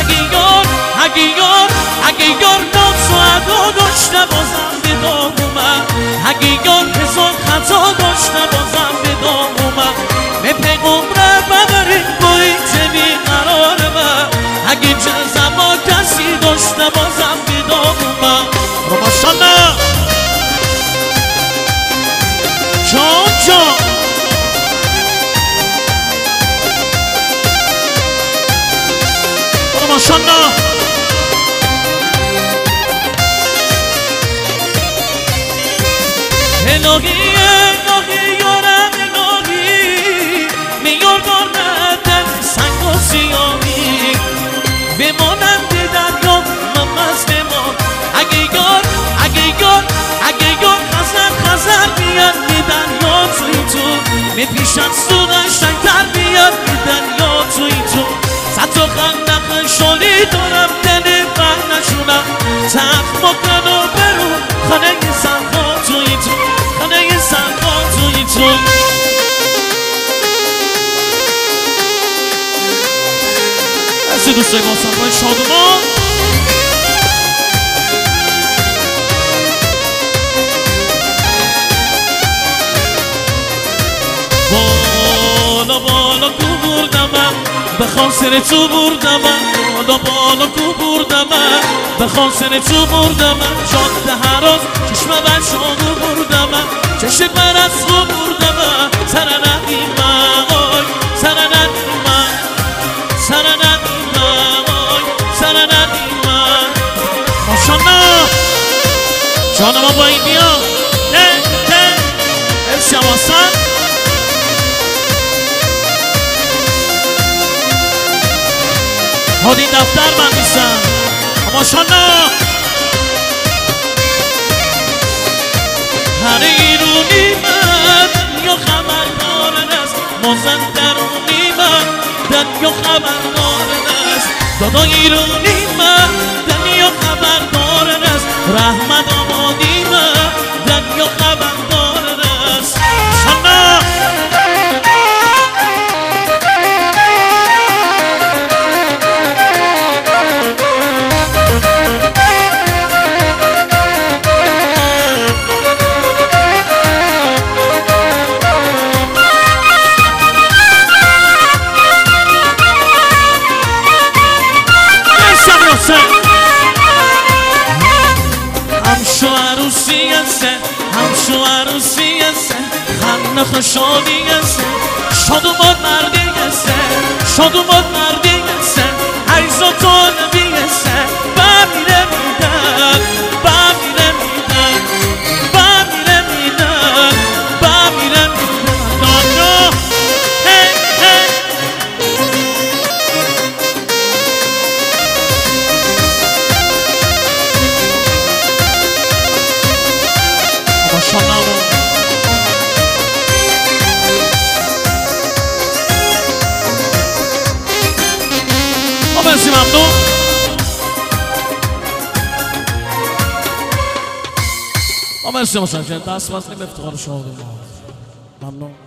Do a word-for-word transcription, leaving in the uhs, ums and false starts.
اگه یار اگه یار اگه یار ناز و ادا داشته بازم به دام اومد اگه یار هزار خطا داشته بازم به دام اومد به پیغمبر ببرین باید بی قرار من اگه جزم ها کسی داشته بازم به دام اومد رو ماشالله جان جان رو ماشالله الهی الهی یارم الهی میار دارد سنگ و سیاهی بمانند دریا من مست بمان اگه یار اگه یار اگه یار خزر خزر بیاد می دریا توی تو می پیشن سو قشنگتر بیاد می دریا توی تو صد تا خندق شالی دارم دل بر نشونم تخت مکن و برو خانه سنگا توی تو خانه سنگا توی تو از دوستای ما سنگای شادوما بالا بالا کو بردم به خاطر تو بردم بالا بالا کو بردم به خاطر تو بردم جاده هراز چشم بر شادو بردم چشم بر از رو بردم سر ندیم آی سر ندیم سر ندیم آی سر ندیم ماشالله جان ما با این بیا نه نه ارسی حواسن هادی دفتر من نیستم ماشالله هر ایرونی من یا خبردار است مازن درونی من دن یا خبردار است دادا ایرونی من دن یا خبردار است رحمت آبادی من دن یا خبردار است ماشالله همشو عروسی هسته همشو عروسی هسته خنده شادی هسته شاد و باد مردی هسته شاد و باد مردی هسته عیزا تو نبی هسته بمیره میدن بمیره میدن بمیره میدن بمیره میدن دادا هی هی ماشالله مرسی ممنون مرسی ماشالله دست بازنیم افتخار شما ممنون